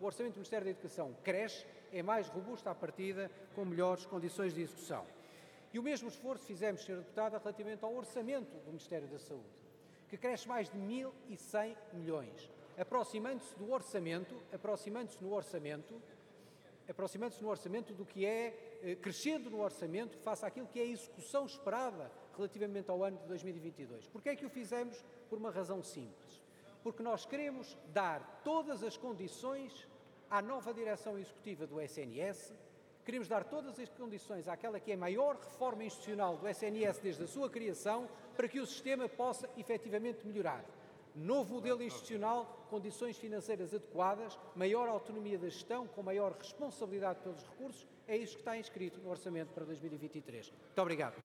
o Orçamento do Ministério da Educação cresce, é mais robusto à partida, com melhores condições de execução. E o mesmo esforço fizemos, Sra. Deputada, relativamente ao Orçamento do Ministério da Saúde, que cresce mais de 1.100 milhões, aproximando-se no orçamento do que é, crescendo no orçamento, face àquilo que é a execução esperada relativamente ao ano de 2022. Porquê é que o fizemos? Por uma razão simples. Porque nós queremos dar todas as condições à nova direção executiva do SNS, queremos dar todas as condições àquela que é a maior reforma institucional do SNS desde a sua criação, para que o sistema possa efetivamente melhorar. Novo modelo institucional, condições financeiras adequadas, maior autonomia da gestão, com maior responsabilidade pelos recursos, é isso que está inscrito no Orçamento para 2023. Muito obrigado.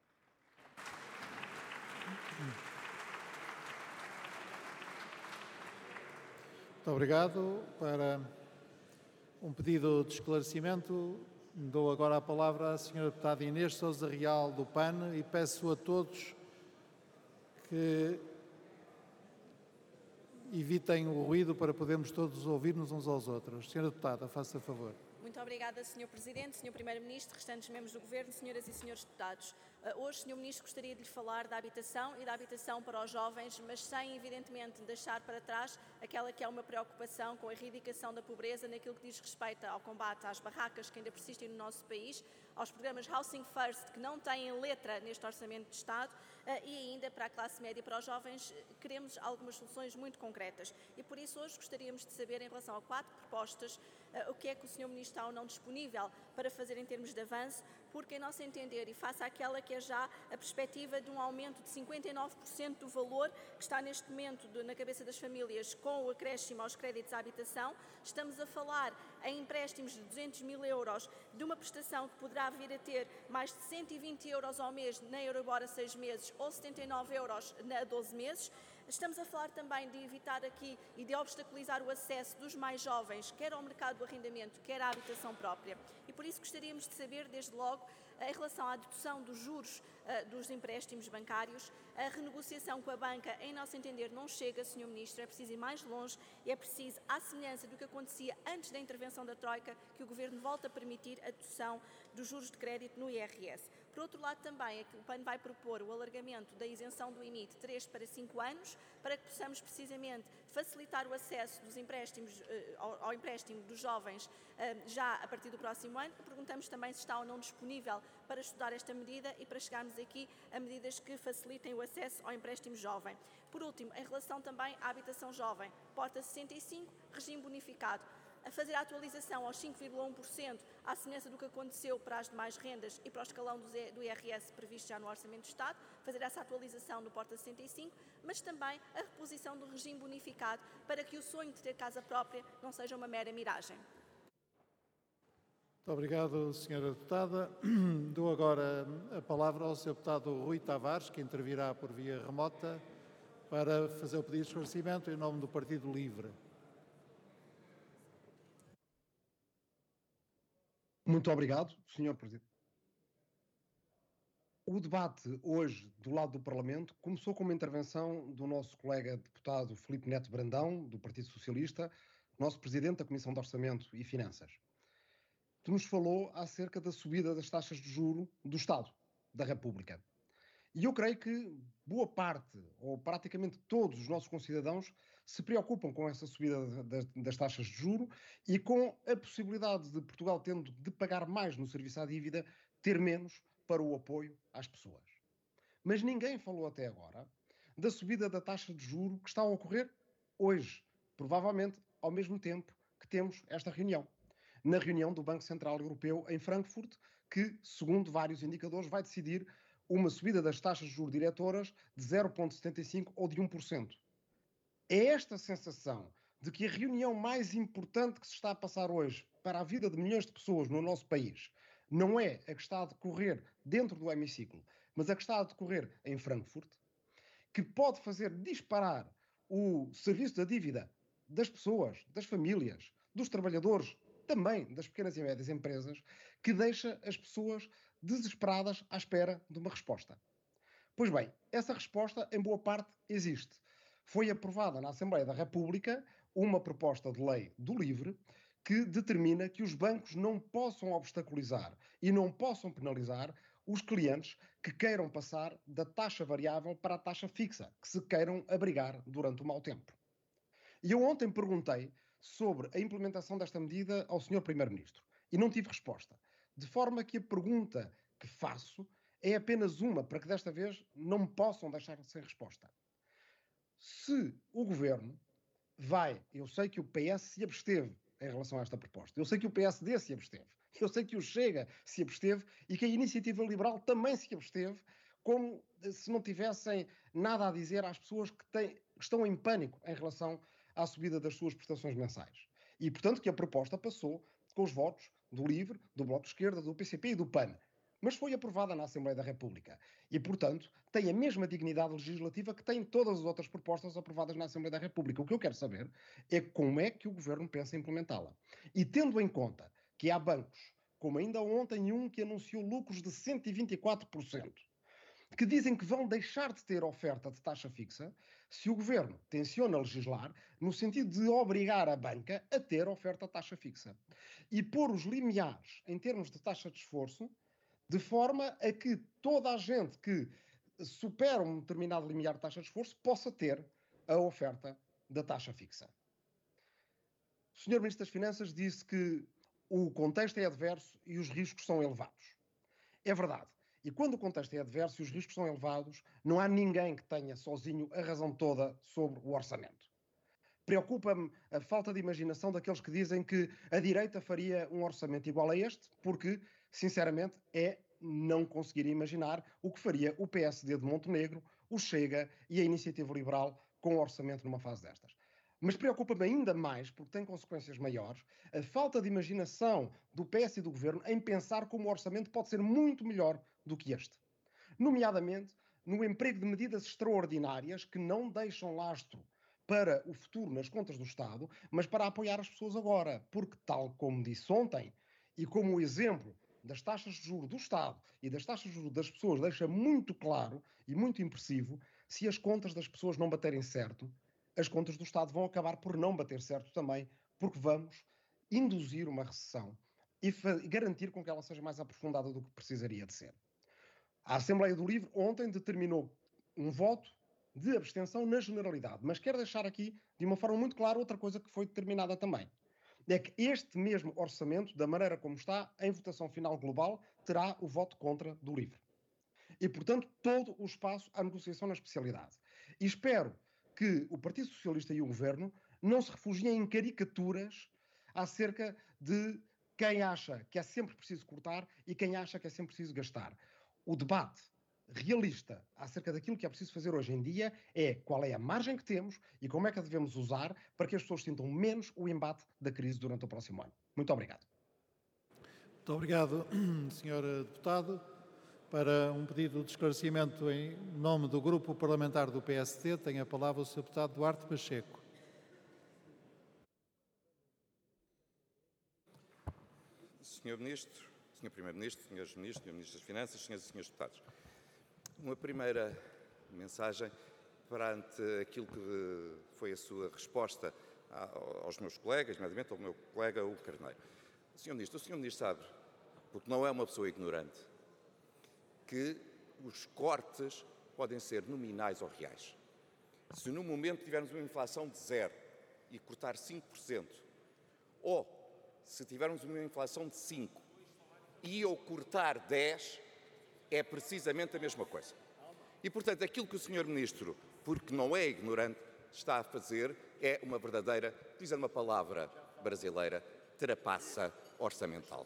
Muito obrigado. Para um pedido de esclarecimento, dou agora a palavra à Sra. Deputada Inês Sousa Real, do PAN, e peço a todos que evitem o ruído para podermos todos ouvir-nos uns aos outros. Sra. Deputada, faça favor. Muito obrigada, Sr. Presidente, Sr. Primeiro-Ministro, restantes membros do Governo, senhoras e senhores deputados. Hoje, Sr. Ministro, gostaria de lhe falar da habitação e da habitação para os jovens, mas sem, evidentemente, deixar para trás aquela que é uma preocupação com a erradicação da pobreza naquilo que diz respeito ao combate às barracas que ainda persistem no nosso país, aos programas Housing First, que não têm letra neste Orçamento de Estado, e ainda para a classe média e para os jovens queremos algumas soluções muito concretas. E por isso hoje gostaríamos de saber, em relação a 4 propostas, o que é que o Sr. Ministro está ou não disponível para fazer em termos de avanço, porque, em nosso entender, e face àquela que é já a perspectiva de um aumento de 59% do valor que está neste momento na cabeça das famílias com o acréscimo aos créditos à habitação, estamos a falar em empréstimos de 200 mil euros, de uma prestação que poderá vir a ter mais de 120 euros ao mês na Euribor a 6 meses ou 79 euros a 12 meses. Estamos a falar também de evitar aqui e de obstaculizar o acesso dos mais jovens, quer ao mercado do arrendamento, quer à habitação própria. E por isso gostaríamos de saber, desde logo, em relação à dedução dos juros dos empréstimos bancários, a renegociação com a banca, em nosso entender, não chega, Sr. Ministro, é preciso ir mais longe e é preciso, à semelhança do que acontecia antes da intervenção da Troika, que o Governo volte a permitir a dedução dos juros de crédito no IRS. Por outro lado, também, é que o PAN vai propor o alargamento da isenção do IMI de 3 para 5 anos, para que possamos precisamente facilitar o acesso dos empréstimos, ao empréstimo dos jovens já a partir do próximo ano. Perguntamos também se está ou não disponível para estudar esta medida e para chegarmos aqui a medidas que facilitem o acesso ao empréstimo jovem. Por último, em relação também à habitação jovem, porta 65, regime bonificado. A fazer a atualização aos 5,1%, à semelhança do que aconteceu para as demais rendas e para o escalão do IRS previsto já no Orçamento do Estado, fazer essa atualização no Porta 65, mas também a reposição do regime bonificado para que o sonho de ter casa própria não seja uma mera miragem. Muito obrigado, Sra. Deputada. Dou agora a palavra ao Sr. Deputado Rui Tavares, que intervirá por via remota, para fazer o pedido de esclarecimento em nome do Partido Livre. Muito obrigado, Sr. Presidente. O debate hoje do lado do Parlamento começou com uma intervenção do nosso colega deputado Filipe Neto Brandão, do Partido Socialista, nosso Presidente da Comissão de Orçamento e Finanças, que nos falou acerca da subida das taxas de juro do Estado, da República. E eu creio que boa parte, ou praticamente todos os nossos concidadãos, se preocupam com essa subida das taxas de juro e com a possibilidade de Portugal, tendo de pagar mais no serviço à dívida, ter menos para o apoio às pessoas. Mas ninguém falou até agora da subida da taxa de juro que está a ocorrer hoje, provavelmente ao mesmo tempo que temos esta reunião. Na reunião do Banco Central Europeu em Frankfurt, que, segundo vários indicadores, vai decidir uma subida das taxas de juros diretoras de 0,75% ou de 1%. É esta sensação de que a reunião mais importante que se está a passar hoje para a vida de milhões de pessoas no nosso país não é a que está a decorrer dentro do hemiciclo, mas a que está a decorrer em Frankfurt, que pode fazer disparar o serviço da dívida das pessoas, das famílias, dos trabalhadores, também das pequenas e médias empresas, que deixa as pessoas desesperadas à espera de uma resposta. Pois bem, essa resposta, em boa parte, existe. Foi aprovada na Assembleia da República uma proposta de lei do LIVRE que determina que os bancos não possam obstaculizar e não possam penalizar os clientes que queiram passar da taxa variável para a taxa fixa, que se queiram abrigar durante o mau tempo. E eu ontem perguntei sobre a implementação desta medida ao Sr. Primeiro-Ministro e não tive resposta. De forma que a pergunta que faço é apenas uma, para que desta vez não me possam deixar sem resposta. Se o Governo vai, eu sei que o PS se absteve em relação a esta proposta, eu sei que o PSD se absteve, eu sei que o Chega se absteve e que a Iniciativa Liberal também se absteve, como se não tivessem nada a dizer às pessoas que estão em pânico em relação à subida das suas prestações mensais. E, portanto, que a proposta passou com os votos do LIVRE, do Bloco de Esquerda, do PCP e do PAN. Mas foi aprovada na Assembleia da República. E, portanto, tem a mesma dignidade legislativa que têm todas as outras propostas aprovadas na Assembleia da República. O que eu quero saber é como é que o Governo pensa implementá-la. E tendo em conta que há bancos, como ainda ontem um que anunciou lucros de 124%, que dizem que vão deixar de ter oferta de taxa fixa, se o Governo tenciona legislar no sentido de obrigar a banca a ter oferta de taxa fixa e pôr os limiares em termos de taxa de esforço, de forma a que toda a gente que supera um determinado limiar de taxa de esforço possa ter a oferta da taxa fixa. O Sr. Ministro das Finanças disse que o contexto é adverso e os riscos são elevados. É verdade. E quando o contexto é adverso e os riscos são elevados, não há ninguém que tenha sozinho a razão toda sobre o orçamento. Preocupa-me a falta de imaginação daqueles que dizem que a direita faria um orçamento igual a este, porque, sinceramente, é não conseguir imaginar o que faria o PSD de Montenegro, o Chega e a Iniciativa Liberal com o orçamento numa fase destas. Mas preocupa-me ainda mais, porque tem consequências maiores, a falta de imaginação do PS e do Governo em pensar como o orçamento pode ser muito melhor do que este. Nomeadamente, no emprego de medidas extraordinárias que não deixam lastro para o futuro nas contas do Estado, mas para apoiar as pessoas agora. Porque, tal como disse ontem, e como o exemplo das taxas de juros do Estado e das taxas de juros das pessoas deixa muito claro e muito impressivo, se as contas das pessoas não baterem certo, as contas do Estado vão acabar por não bater certo também, porque vamos induzir uma recessão e garantir com que ela seja mais aprofundada do que precisaria de ser. A Assembleia do LIVRE ontem determinou um voto de abstenção na generalidade, mas quero deixar aqui de uma forma muito clara outra coisa que foi determinada também. É que este mesmo orçamento, da maneira como está, em votação final global, terá o voto contra do LIVRE. E, portanto, todo o espaço à negociação na especialidade. E espero que o Partido Socialista e o Governo não se refugiem em caricaturas acerca de quem acha que é sempre preciso cortar e quem acha que é sempre preciso gastar. O debate realista acerca daquilo que é preciso fazer hoje em dia é qual é a margem que temos e como é que a devemos usar para que as pessoas sintam menos o embate da crise durante o próximo ano. Muito obrigado. Muito obrigado, Sr. Deputado. Para um pedido de esclarecimento em nome do Grupo Parlamentar do PSD, tem a palavra o Sr. Deputado Duarte Pacheco. Sr. Ministro, Sr. Primeiro-Ministro, Srs. Ministros, Sr. Ministro das Finanças, Sras. e Srs. Deputados. Uma primeira mensagem perante aquilo que foi a sua resposta aos meus colegas, nomeadamente ao meu colega Hugo Carneiro. Sr. Ministro, o Sr. Ministro sabe, porque não é uma pessoa ignorante, que os cortes podem ser nominais ou reais. Se no momento tivermos uma inflação de 0 e cortar 5%, ou se tivermos uma inflação de 5% e eu cortar 10%, é precisamente a mesma coisa. E, portanto, aquilo que o Sr. Ministro, porque não é ignorante, está a fazer é uma verdadeira, utilizando uma palavra brasileira, trapaça orçamental.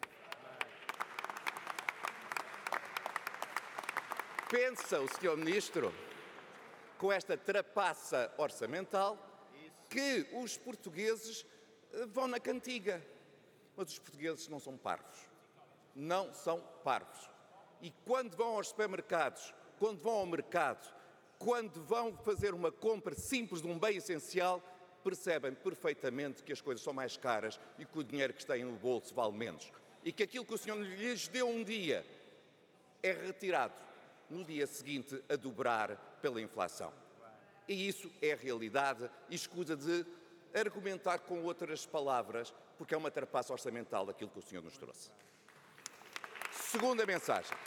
Pensa o Sr. Ministro, com esta trapaça orçamental, que os portugueses vão na cantiga. Mas os portugueses não são parvos. Não são parvos. E quando vão aos supermercados, quando vão ao mercado, quando vão fazer uma compra simples de um bem essencial, percebem perfeitamente que as coisas são mais caras e que o dinheiro que têm no bolso vale menos. E que aquilo que o Senhor lhes deu um dia é retirado no dia seguinte a dobrar pela inflação. E isso é a realidade e escusa de argumentar com outras palavras, porque é uma trapaça orçamental aquilo que o senhor nos trouxe. Segunda mensagem.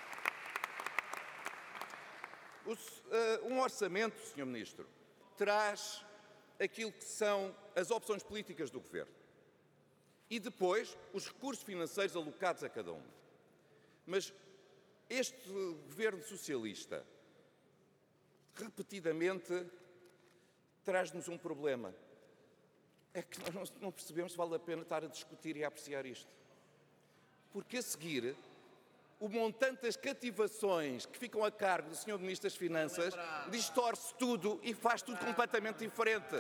Um orçamento, Sr. Ministro, traz aquilo que são as opções políticas do Governo e depois os recursos financeiros alocados a cada uma. Mas este Governo socialista repetidamente traz-nos um problema. É que nós não percebemos se vale a pena estar a discutir e a apreciar isto. Porque a seguir, o montante das cativações que ficam a cargo do Sr. Ministro das Finanças distorce tudo e faz tudo completamente diferente.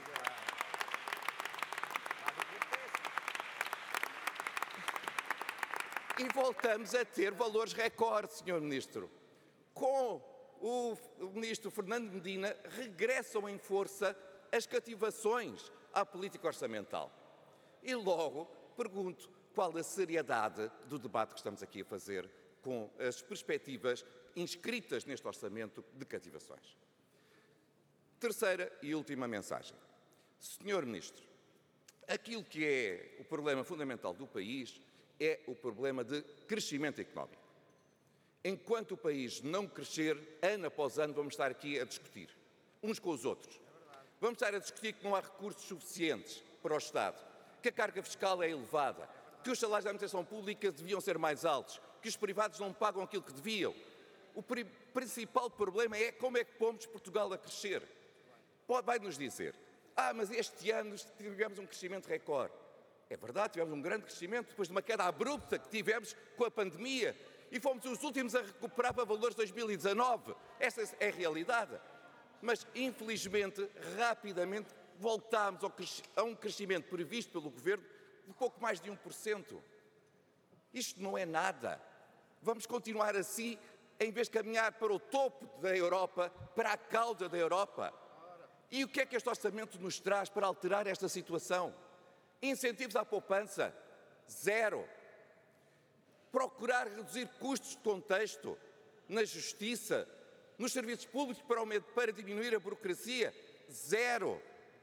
E voltamos a ter valores recorde, Sr. Ministro. Com o Ministro Fernando Medina, regressam em força as cativações à política orçamental. E logo pergunto qual a seriedade do debate que estamos aqui a fazer com as perspectivas inscritas neste orçamento de cativações. Terceira e última mensagem. Senhor Ministro, aquilo que é o problema fundamental do país é o problema de crescimento económico. Enquanto o país não crescer, ano após ano, vamos estar aqui a discutir, uns com os outros. Vamos estar a discutir que não há recursos suficientes para o Estado, que a carga fiscal é elevada, que os salários da administração pública deviam ser mais altos, que os privados não pagam aquilo que deviam. O principal problema é como é que pomos Portugal a crescer. Vai-nos dizer, mas este ano tivemos um crescimento recorde. É verdade, tivemos um grande crescimento depois de uma queda abrupta que tivemos com a pandemia e fomos os últimos a recuperar para valores de 2019. Essa é a realidade. Mas, infelizmente, rapidamente voltámos a um crescimento previsto pelo Governo de pouco mais de 1%. Isto não é nada. Vamos continuar assim, em vez de caminhar para o topo da Europa, para a cauda da Europa. E o que é que este orçamento nos traz para alterar esta situação? Incentivos à poupança? Zero. Procurar reduzir custos de contexto na justiça, nos serviços públicos para diminuir a burocracia? Zero.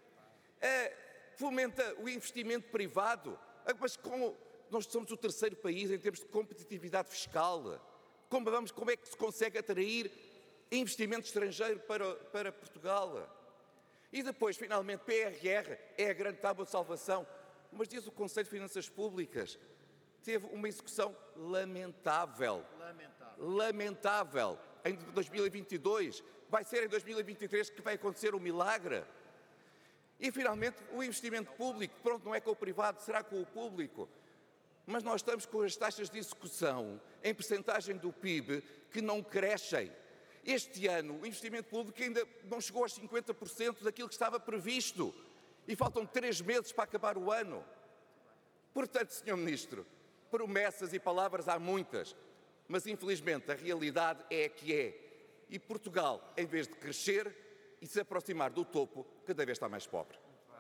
Fomenta o investimento privado? Mas como nós somos o terceiro país em termos de competitividade fiscal, como é que se consegue atrair investimento estrangeiro para Portugal? E depois, finalmente, PRR é a grande tábua de salvação. Mas diz o Conselho de Finanças Públicas, teve uma execução lamentável. Lamentável. Em 2022. Vai ser em 2023 que vai acontecer o milagre. E, finalmente, o investimento público. Pronto, não é com o privado, será com o público. Mas nós estamos com as taxas de execução em percentagem do PIB que não crescem. Este ano, o investimento público ainda não chegou aos 50% daquilo que estava previsto. E faltam 3 meses para acabar o ano. Portanto, Sr. Ministro, promessas e palavras há muitas, mas infelizmente a realidade é a que é. E Portugal, em vez de crescer e se aproximar do topo, cada vez está mais pobre.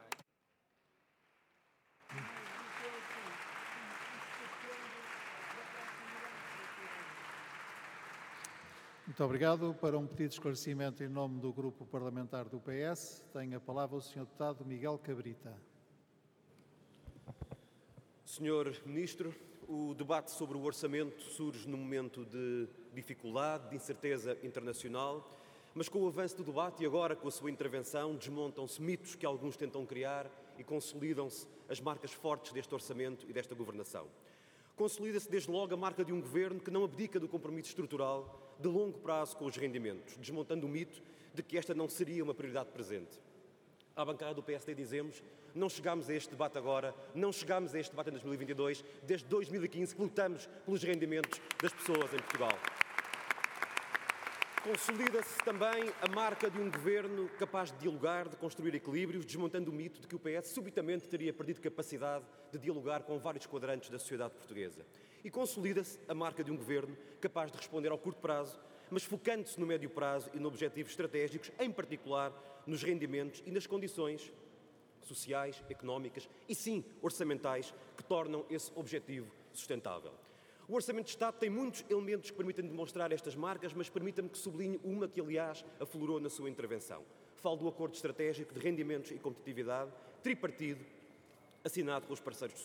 Muito obrigado. Para um pedido de esclarecimento em nome do Grupo Parlamentar do PS, tem a palavra o Sr. Deputado Miguel Cabrita. Sr. Ministro, o debate sobre o orçamento surge num momento de dificuldade, de incerteza internacional, mas com o avanço do debate e agora com a sua intervenção desmontam-se mitos que alguns tentam criar e consolidam-se as marcas fortes deste orçamento e desta governação. Consolida-se desde logo a marca de um governo que não abdica do compromisso estrutural de longo prazo com os rendimentos, desmontando o mito de que esta não seria uma prioridade presente. À bancada do PSD dizemos, não chegámos a este debate agora, não chegámos a este debate em 2022, desde 2015 que lutamos pelos rendimentos das pessoas em Portugal. Consolida-se também a marca de um governo capaz de dialogar, de construir equilíbrios, desmontando o mito de que o PS subitamente teria perdido capacidade de dialogar com vários quadrantes da sociedade portuguesa. E consolida-se a marca de um governo capaz de responder ao curto prazo, mas focando-se no médio prazo e nos objetivos estratégicos, em particular nos rendimentos e nas condições sociais, económicas e, sim, orçamentais, que tornam esse objetivo sustentável. O Orçamento de Estado tem muitos elementos que permitem demonstrar estas marcas, mas permita-me que sublinhe uma que, aliás, aflorou na sua intervenção. Falo do Acordo Estratégico de Rendimentos e Competitividade, tripartido assinado pelos parceiros